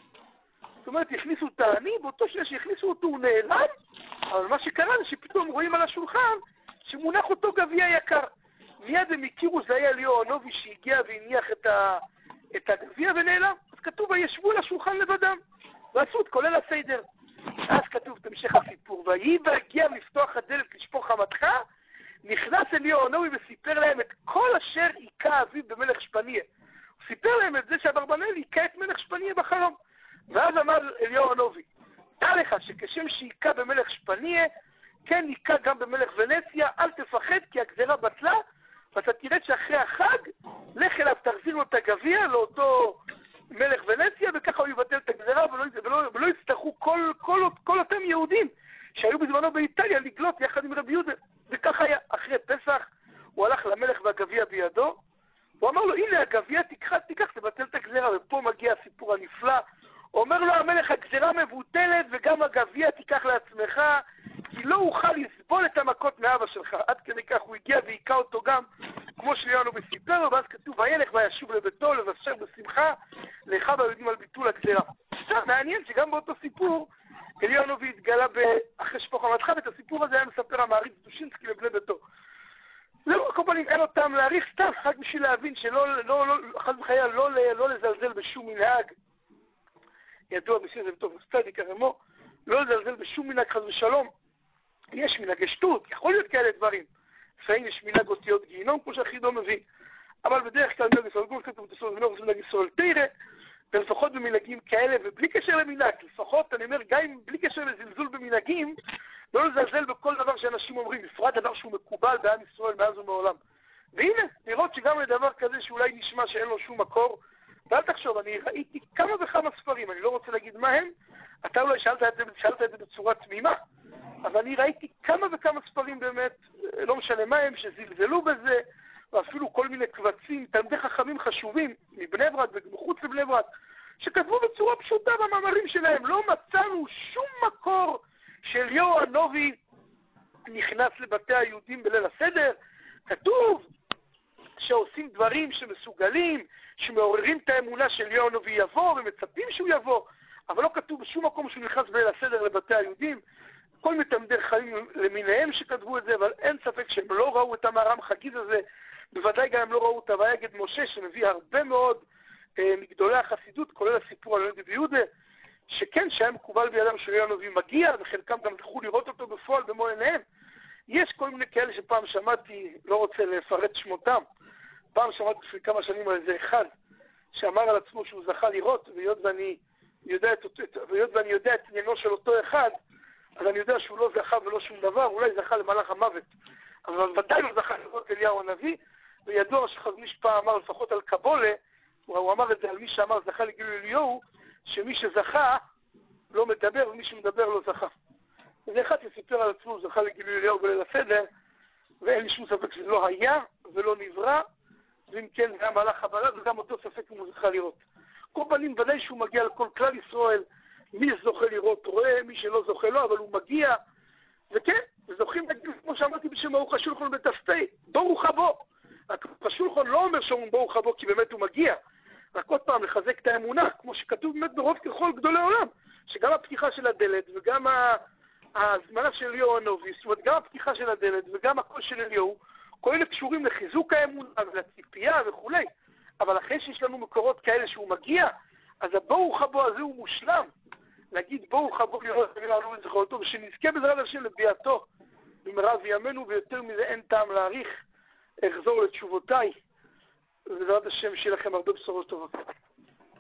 זאת אומרת, הכניסו את העני, באותו שנייה שהכניסו אותו הוא נעלם, אבל מה שקרה זה שפתאום רואים על השולחן שמונח אותו גביע יקר. מיד הם הכירו, זה היה אליהו הנובי שהגיע והניח את, ה... את הגביע ונעלם. אז כתוב, וישבו לשולחן לבדם, ועשו את כולל הסדר. אז כתוב את המשך הסיפור, ויהי והגיע לפתוח הדלת לשפוך חמתך, נכנס אליהו הנובי וסיפר להם את כל אשר היכה אביו במלך שפניה. הוא סיפר להם את זה שאברבנאל היכה את מלך שפניה בחלום. ואז אמר אליהו הנובי, דע לך שכשם שהיכה במלך שפניה, כן היכה גם במלך ונציה, אל תפחד כי הגזרה בטלה, ואתה תראה שאחרי החג, לך אליו תחזיר לו את הגביע לאותו מלך ונציה, וככה הוא יבטל את הגזרה, ולא, ולא, ולא יצטרכו כל, כל, כל אותם יהודים שהיו בזמנו באיטליה לגלות יחד עם רבי יהודה. וככה היה, אחרי פסח, הוא הלך למלך והגביע בידו, הוא אמר לו, הנה הגביע, תיקח, תיקח, תבטל את הגזרה, ופה מגיע הסיפור הנפלא, אומר לו המלך, הגזרה מבוטלת, וגם הגביע תיקח לעצמך, כי לא אוכל לסבול את המכות מאבא שלך. עד כדי כך הוא הגיע והיכה אותו גם, כמו שליאנו בסיפר, ואז כתוב, וילך וישוב לביתו, לבשר בשמחה, לאחיו היהודים על ביטול הגזרה. עכשיו, מעניין שגם באותו סיפור, אליהו הנביא התגלה אחרי שפוך חמתך, ואת הסיפור הזה היה מספר המעריץ דושינסקי לבני ביתו. זהו, כל פעמים אין אותם להעריך סתם, רק בשביל להבין שלא, לא, לא, חס וחלילה, לא, לא לזלזל בשום מנהג, ידוע בשביל זה בטוב וסטדיק הרמו, לא לזלזל בשום מנהג חס ושלום. יש מנהגי שטות, יכול להיות כאלה דברים. לפעמים יש מנהג אותיות גיהינום, כמו שהחידו מביא. אבל בדרך כלל מנהג ישראל גול כתוב בסוף מנהג מנהג ישראל תירה, ולפחות במנהגים כאלה, ובלי קשר למנהג, לפחות, אני אומר, גם בלי קשר לזלזול במנהגים, לא לזלזל בכל דבר שאנשים אומרים, בפרט דבר שהוא מקובל בעם ישראל מאז ומעולם. והנה, לראות שגם לדבר כזה שאולי נשמע שאין לו שום מקור, ואל תחשוב, אני ראיתי כמה וכמה ספרים, אני לא רוצה להגיד מה הם, אתה אולי שאלת את זה, שאלת את זה בצורה תמימה, אבל אבל אני ראיתי כמה וכמה ספרים באמת, לא משנה מה הם, שזלזלו בזה, ואפילו כל מיני קבצים, תלמידי חכמים חשובים, מבני ברק ומחוץ לבני ברק, שכתבו בצורה פשוטה במאמרים שלהם. לא מצאנו שום מקור שאליהו הנובי נכנס לבתי היהודים בליל הסדר. כתוב שעושים דברים שמסוגלים, שמעוררים את האמונה שאליהו הנובי יבוא, ומצפים שהוא יבוא, אבל לא כתוב בשום מקום שהוא נכנס בליל הסדר לבתי היהודים. כל מתלמידי חכמים למיניהם שכתבו את זה, אבל אין ספק שהם לא ראו את המאמר חגיז הזה, בוודאי גם הם לא ראו את ויגד משה, שמביא הרבה מאוד אה, מגדולי החסידות, כולל הסיפור על יהודה ויהודה, שכן שהיה מקובל בידם שאליהו הנביא מגיע, וחלקם גם זכו לראות אותו בפועל במו עיניהם. יש כל מיני כאלה שפעם שמעתי, לא רוצה לפרט שמותם, פעם שמעתי לפני כמה שנים על איזה אחד, שאמר על עצמו שהוא זכה לראות, והיות ואני יודע את, והיות ואני יודע את עניינו של אותו אחד, אז אני יודע שהוא לא זכה ולא שום דבר, אולי זכה למלאך המוות, אבל ודאי לא זכה לראות אליהו הנביא. וידוע שחזניש פעם אמר לפחות על קבולה, הוא אמר את זה על מי שאמר זכה לגילוי אליהו, שמי שזכה לא מדבר ומי שמדבר לא זכה. וזה אחד שסיפר על עצמו, זכה לגילוי אליהו בליל הסדר, ואין לי שום ספק שזה לא היה ולא נברא, ואם כן זה היה מהלך הבלה, וגם אותו ספק אם הוא זכה לראות. כל פנים ודאי שהוא מגיע לכל כלל ישראל, מי זוכה לראות רואה, מי שלא זוכה לא, אבל הוא מגיע, וכן, וזוכים להגיד, כמו שאמרתי בשם ברוך השולחן בתפתי, ברוך הבא. השולחן לא אומר שאומרים ברוך הבא כי באמת הוא מגיע, רק עוד פעם לחזק את האמונה, כמו שכתוב באמת ברוב ככל גדולי עולם, שגם הפתיחה של הדלת וגם הזמנה של אליהו הנביא, זאת אומרת גם הפתיחה של הדלת וגם הקול של אליהו, כל אלה קשורים לחיזוק האמונה ולציפייה וכו'. אבל אחרי שיש לנו מקורות כאלה שהוא מגיע, אז הברוך הבא הזה הוא מושלם. להגיד ברוך הבא לראות ולעלו את זכרותו, ושנזכה בעזרת השם לביאתו במהרה בימינו, ויותר מזה אין טעם להאריך. אחזור לתשובותיי, ובעזרת השם שיהיה לכם הרבה בשורות טובות.